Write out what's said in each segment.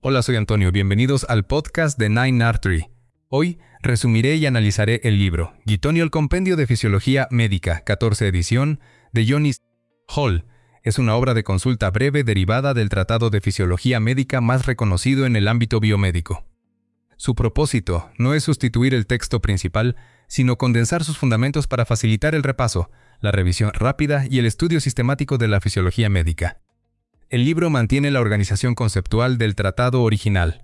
Hola, soy Antonio, bienvenidos al podcast de Nine Artery. Hoy resumiré y analizaré el libro Guitonio, el Compendio de Fisiología Médica, 14 edición, de Johnny Hall. Es una obra de consulta breve derivada del tratado de fisiología médica más reconocido en el ámbito biomédico. Su propósito no es sustituir el texto principal, sino condensar sus fundamentos para facilitar el repaso, la revisión rápida y el estudio sistemático de la fisiología médica. El libro mantiene la organización conceptual del tratado original,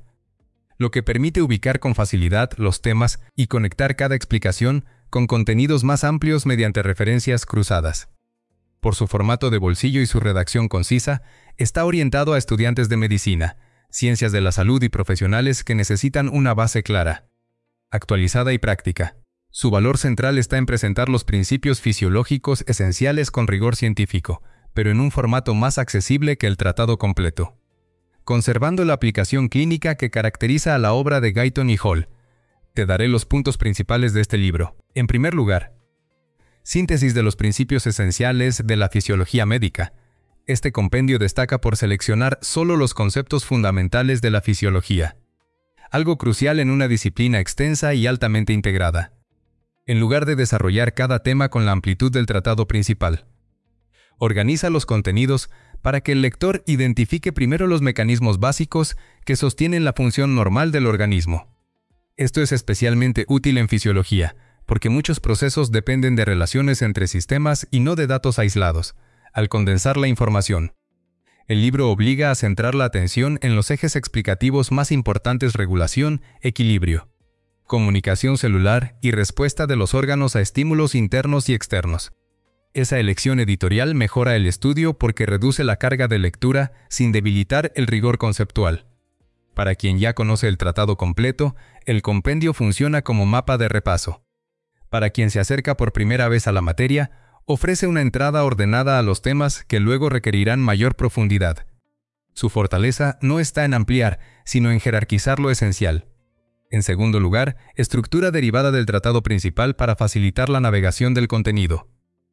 lo que permite ubicar con facilidad los temas y conectar cada explicación con contenidos más amplios mediante referencias cruzadas. Por su formato de bolsillo y su redacción concisa, está orientado a estudiantes de medicina, ciencias de la salud y profesionales que necesitan una base clara, actualizada y práctica. Su valor central está en presentar los principios fisiológicos esenciales con rigor científico, pero en un formato más accesible que el tratado completo. Conservando la aplicación clínica que caracteriza a la obra de Guyton y Hall, te daré los puntos principales de este libro. En primer lugar, síntesis de los principios esenciales de la fisiología médica. Este compendio destaca por seleccionar solo los conceptos fundamentales de la fisiología, algo crucial en una disciplina extensa y altamente integrada, en lugar de desarrollar cada tema con la amplitud del tratado principal. Organiza los contenidos para que el lector identifique primero los mecanismos básicos que sostienen la función normal del organismo. Esto es especialmente útil en fisiología, porque muchos procesos dependen de relaciones entre sistemas y no de datos aislados. Al condensar la información, el libro obliga a centrar la atención en los ejes explicativos más importantes: regulación, equilibrio, comunicación celular y respuesta de los órganos a estímulos internos y externos. Esa elección editorial mejora el estudio porque reduce la carga de lectura sin debilitar el rigor conceptual. Para quien ya conoce el tratado completo, el compendio funciona como mapa de repaso. Para quien se acerca por primera vez a la materia, ofrece una entrada ordenada a los temas que luego requerirán mayor profundidad. Su fortaleza no está en ampliar, sino en jerarquizar lo esencial. En segundo lugar, estructura derivada del tratado principal para facilitar la navegación del contenido.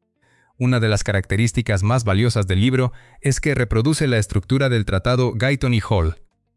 Una de las características más valiosas del libro es que reproduce la estructura del tratado Guyton y Hall.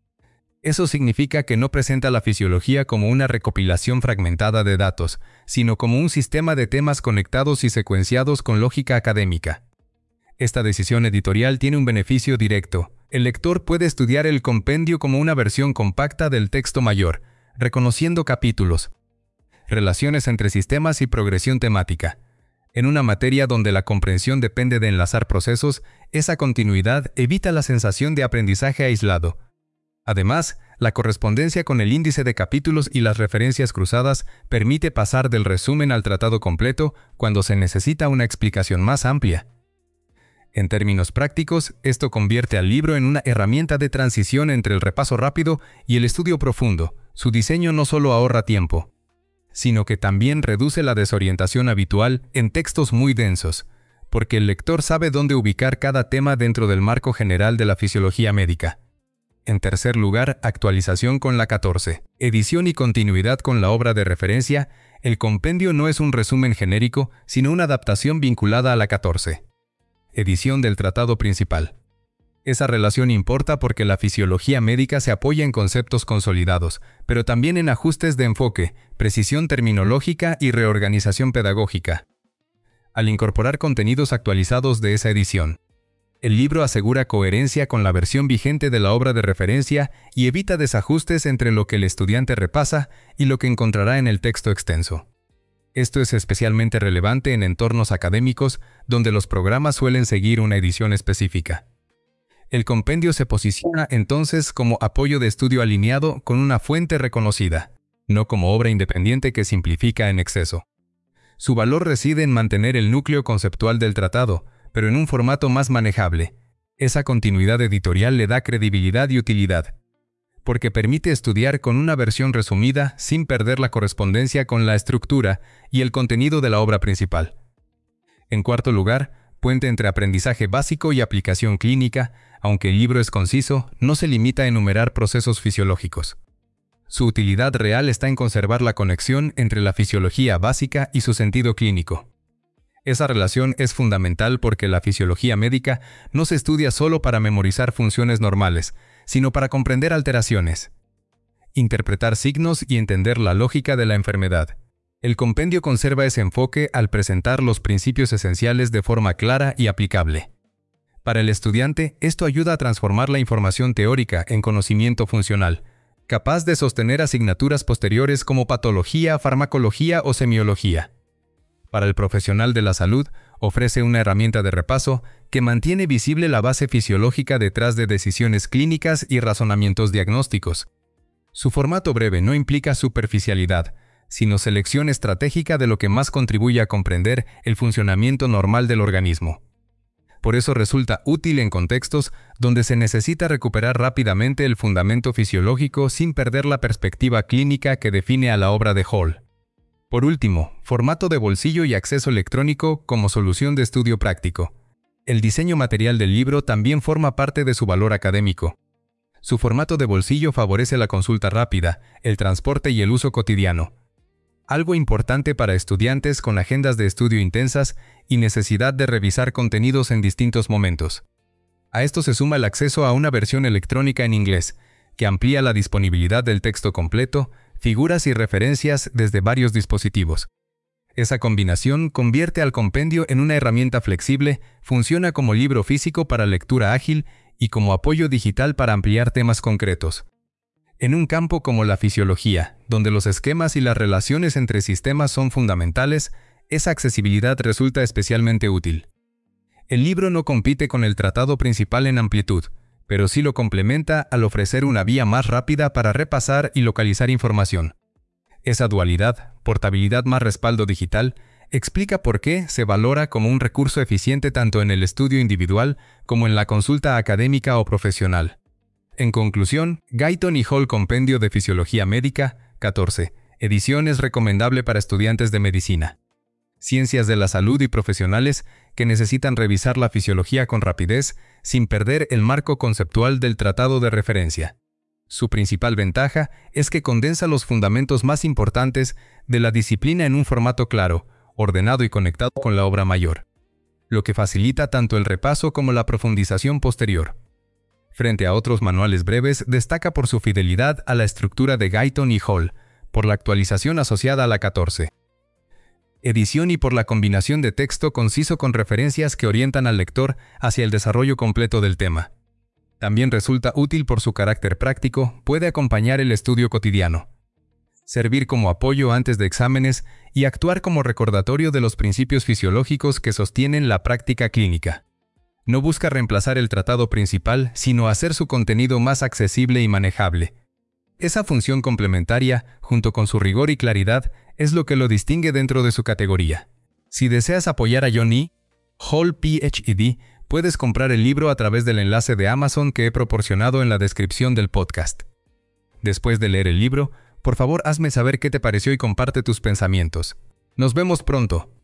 Eso significa que no presenta la fisiología como una recopilación fragmentada de datos, sino como un sistema de temas conectados y secuenciados con lógica académica. Esta decisión editorial tiene un beneficio directo. El lector puede estudiar el compendio como una versión compacta del texto mayor, reconociendo capítulos, relaciones entre sistemas y progresión temática. En una materia donde la comprensión depende de enlazar procesos, esa continuidad evita la sensación de aprendizaje aislado. Además, la correspondencia con el índice de capítulos y las referencias cruzadas permite pasar del resumen al tratado completo cuando se necesita una explicación más amplia. En términos prácticos, esto convierte al libro en una herramienta de transición entre el repaso rápido y el estudio profundo. Su diseño no solo ahorra tiempo, sino que también reduce la desorientación habitual en textos muy densos, porque el lector sabe dónde ubicar cada tema dentro del marco general de la fisiología médica. En tercer lugar, actualización con la 14. Edición y continuidad con la obra de referencia. El compendio no es un resumen genérico, sino una adaptación vinculada a la 14. Edición del tratado principal. Esa relación importa porque la fisiología médica se apoya en conceptos consolidados, pero también en ajustes de enfoque, precisión terminológica y reorganización pedagógica. Al incorporar contenidos actualizados de esa edición, el libro asegura coherencia con la versión vigente de la obra de referencia y evita desajustes entre lo que el estudiante repasa y lo que encontrará en el texto extenso. Esto es especialmente relevante en entornos académicos donde los programas suelen seguir una edición específica. El compendio se posiciona entonces como apoyo de estudio alineado con una fuente reconocida, no como obra independiente que simplifica en exceso. Su valor reside en mantener el núcleo conceptual del tratado, pero en un formato más manejable. Esa continuidad editorial le da credibilidad y utilidad, porque permite estudiar con una versión resumida sin perder la correspondencia con la estructura y el contenido de la obra principal. En cuarto lugar, puente entre aprendizaje básico y aplicación clínica. Aunque el libro es conciso, no se limita a enumerar procesos fisiológicos. Su utilidad real está en conservar la conexión entre la fisiología básica y su sentido clínico. Esa relación es fundamental porque la fisiología médica no se estudia solo para memorizar funciones normales, sino para comprender alteraciones, interpretar signos y entender la lógica de la enfermedad. El compendio conserva ese enfoque al presentar los principios esenciales de forma clara y aplicable. Para el estudiante, esto ayuda a transformar la información teórica en conocimiento funcional, capaz de sostener asignaturas posteriores como patología, farmacología o semiología. Para el profesional de la salud, ofrece una herramienta de repaso que mantiene visible la base fisiológica detrás de decisiones clínicas y razonamientos diagnósticos. Su formato breve no implica superficialidad, sino selección estratégica de lo que más contribuye a comprender el funcionamiento normal del organismo. Por eso resulta útil en contextos donde se necesita recuperar rápidamente el fundamento fisiológico sin perder la perspectiva clínica que define a la obra de Hall. Por último, formato de bolsillo y acceso electrónico como solución de estudio práctico. El diseño material del libro también forma parte de su valor académico. Su formato de bolsillo favorece la consulta rápida, el transporte y el uso cotidiano. Algo importante para estudiantes con agendas de estudio intensas y necesidad de revisar contenidos en distintos momentos. A esto se suma el acceso a una versión electrónica en inglés, que amplía la disponibilidad del texto completo, figuras y referencias desde varios dispositivos. Esa combinación convierte al compendio en una herramienta flexible, funciona como libro físico para lectura ágil y como apoyo digital para ampliar temas concretos. En un campo como la fisiología, donde los esquemas y las relaciones entre sistemas son fundamentales, esa accesibilidad resulta especialmente útil. El libro no compite con el tratado principal en amplitud, pero sí lo complementa al ofrecer una vía más rápida para repasar y localizar información. Esa dualidad, portabilidad más respaldo digital, explica por qué se valora como un recurso eficiente tanto en el estudio individual como en la consulta académica o profesional. En conclusión, Guyton y Hall Compendio de Fisiología Médica, 14, edición es recomendable para estudiantes de medicina, ciencias de la salud y profesionales que necesitan revisar la fisiología con rapidez sin perder el marco conceptual del tratado de referencia. Su principal ventaja es que condensa los fundamentos más importantes de la disciplina en un formato claro, ordenado y conectado con la obra mayor, lo que facilita tanto el repaso como la profundización posterior. Frente a otros manuales breves, destaca por su fidelidad a la estructura de Guyton y Hall, por la actualización asociada a la 14. Edición y por la combinación de texto conciso con referencias que orientan al lector hacia el desarrollo completo del tema. También resulta útil por su carácter práctico, puede acompañar el estudio cotidiano, servir como apoyo antes de exámenes y actuar como recordatorio de los principios fisiológicos que sostienen la práctica clínica. No busca reemplazar el tratado principal, sino hacer su contenido más accesible y manejable. Esa función complementaria, junto con su rigor y claridad, es lo que lo distingue dentro de su categoría. Si deseas apoyar a John E. Hall Ph.D., puedes comprar el libro a través del enlace de Amazon que he proporcionado en la descripción del podcast. Después de leer el libro, por favor hazme saber qué te pareció y comparte tus pensamientos. Nos vemos pronto.